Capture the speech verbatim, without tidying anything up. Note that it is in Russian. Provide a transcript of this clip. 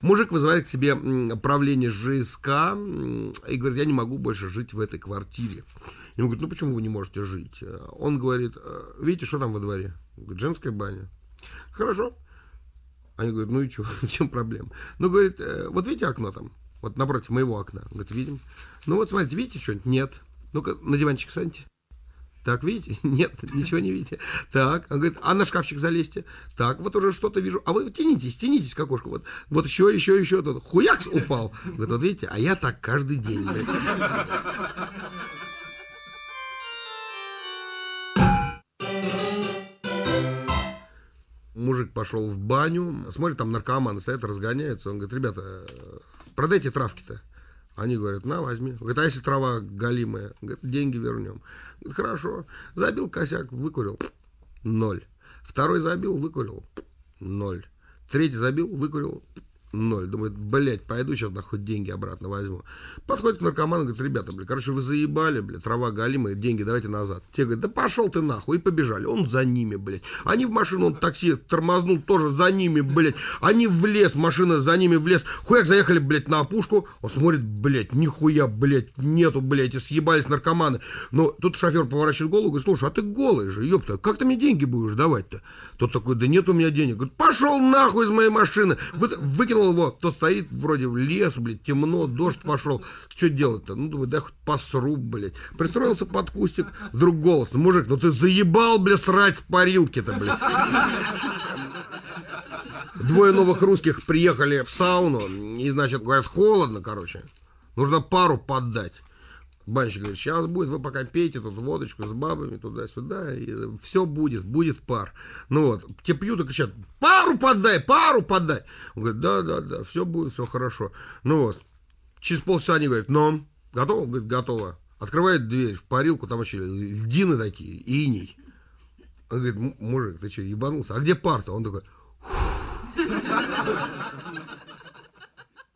Мужик вызывает к себе правление ЖСК и говорит, я не могу больше жить в этой квартире. Ему говорят, ну почему вы не можете жить? Он говорит, видите, что там во дворе? Говорит, женская баня. Хорошо. Они говорят, ну и что, в чем проблема? Ну, говорит, вот видите окно там? Вот напротив моего окна. Он говорит, видим. Ну вот смотрите, видите что-нибудь? Нет. Ну-ка, на диванчик встаньте. Так, видите? Нет, ничего не видите. Так, он говорит, а на шкафчик залезьте. Так, вот уже что-то вижу. А вы тянитесь, тянитесь к окошку. Вот, вот еще, еще, еще. Тут хуякс упал. Говорит, вот видите, а я так каждый день. Мужик пошел в баню, смотрит, там наркоманы стоят, разгоняются. Он говорит, ребята, продайте травки-то. Они говорят, на, возьми. Говорит, а если трава галимая? Говорит, деньги вернем. Говорит, хорошо. Забил косяк, выкурил. Ноль. Второй забил, выкурил. Ноль. Третий забил, выкурил. Ноль. Думает, блядь, пойду сейчас нахуй деньги обратно возьму. Подходит к наркоману, говорит, ребята, блядь, короче, вы заебали, блядь, трава галимая, деньги давайте назад. Те говорят, да пошел ты нахуй, и побежали. Он за ними, блядь. Они в машину, он такси тормознул, тоже за ними, блядь. Они в лес, машина за ними в лес. Хуяк, заехали, блядь, на опушку. Он смотрит, блядь, нихуя, блядь, нету, блядь, и съебались наркоманы. Но тут шофер поворачивает голову, говорит, слушай, а ты голый же, ёпта, как ты мне деньги будешь давать-то? Тот такой, да нет у меня денег. Говорит, пошел нахуй из моей машины. Вы, выкинул его, тот стоит вроде в лес, блядь, темно, дождь пошел. Что делать-то? Ну, думаю, да хоть посру, блядь. Пристроился под кустик, вдруг голос. Ну, мужик, ну ты заебал, блядь, срать в парилке-то, блядь. Двое новых русских приехали в сауну, и, значит, говорят, холодно, короче. Нужно пару поддать. Банщик говорит, сейчас будет, вы пока пейте тут водочку с бабами туда-сюда, и все будет, будет пар. Ну вот, те пьют и кричат, пару подай, пару подай. Он говорит, да-да-да, все будет, все хорошо. Ну вот, через полчаса они говорят, ну, готово? Он говорит, готово. Открывает дверь в парилку, там вообще льдины такие, иней. Он говорит, мужик, ты что, ебанулся? А где пар-то? Он такой,